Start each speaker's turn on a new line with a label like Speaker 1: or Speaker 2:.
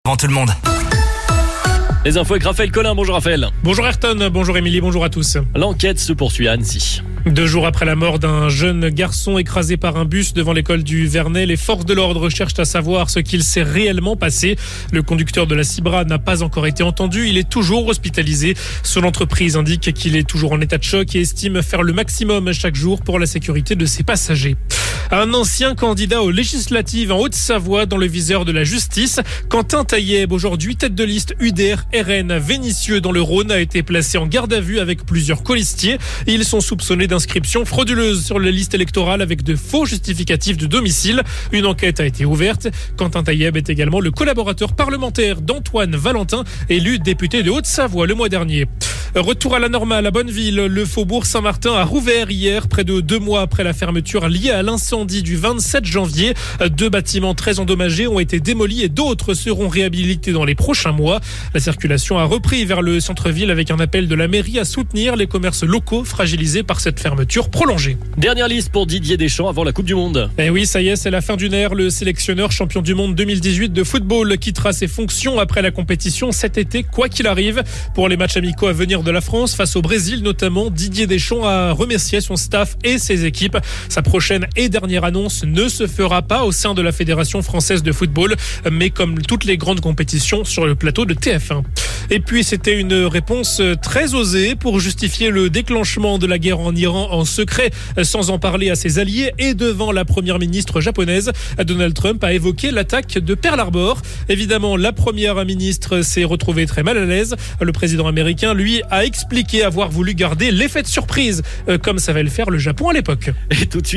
Speaker 1: avant tout le monde.
Speaker 2: Les infos avec Raphaël Collin. Bonjour Raphaël.
Speaker 3: Bonjour Ayrton, bonjour Émilie, bonjour à tous.
Speaker 2: L'enquête se poursuit à Annecy.
Speaker 3: 2 jours après la mort d'un jeune garçon écrasé par un bus devant l'école du Vernet, les forces de l'ordre cherchent à savoir ce qu'il s'est réellement passé. Le conducteur de la Cibra n'a pas encore été entendu. Il est toujours hospitalisé. Son entreprise indique qu'il est toujours en état de choc et estime faire le maximum chaque jour pour la sécurité de ses passagers. Un ancien candidat aux législatives en Haute-Savoie dans le viseur de la justice. Quentin Taïeb, aujourd'hui tête de liste UDR-RN Vénissieux dans le Rhône, a été placé en garde à vue avec plusieurs colistiers. Ils sont soupçonnés d'inscription frauduleuse sur les listes électorales avec de faux justificatifs de domicile. Une enquête a été ouverte. Quentin Taïeb est également le collaborateur parlementaire d'Antoine Valentin, élu député de Haute-Savoie le mois dernier. Retour à la normale à Bonneville. Le faubourg Saint-Martin a rouvert hier, près de 2 mois après la fermeture liée à l'incendie du 27 janvier. 2 bâtiments très endommagés ont été démolis et d'autres seront réhabilités dans les prochains mois. La circulation a repris vers le centre-ville avec un appel de la mairie à soutenir les commerces locaux fragilisés par cette fermeture prolongée.
Speaker 2: Dernière liste pour Didier Deschamps avant la Coupe du Monde.
Speaker 3: Eh oui, ça y est, c'est la fin d'une ère. Le sélectionneur champion du monde 2018 de football quittera ses fonctions après la compétition cet été, quoi qu'il arrive. Pour les matchs amicaux à venir de la France, face au Brésil notamment, Didier Deschamps a remercié son staff et ses équipes. Sa prochaine et dernière annonce ne se fera pas au sein de la Fédération française de football, mais comme toutes les grandes compétitions sur le plateau de TF1. Et puis c'était une réponse très osée pour justifier le déclenchement de la guerre en Iran en secret, sans en parler à ses alliés et devant la première ministre japonaise. Donald Trump a évoqué l'attaque de Pearl Harbor. Évidemment, la première ministre s'est retrouvée très mal à l'aise. Le président américain, lui, a expliqué avoir voulu garder l'effet de surprise, comme savait le faire le Japon à l'époque.
Speaker 2: Et tout de suite.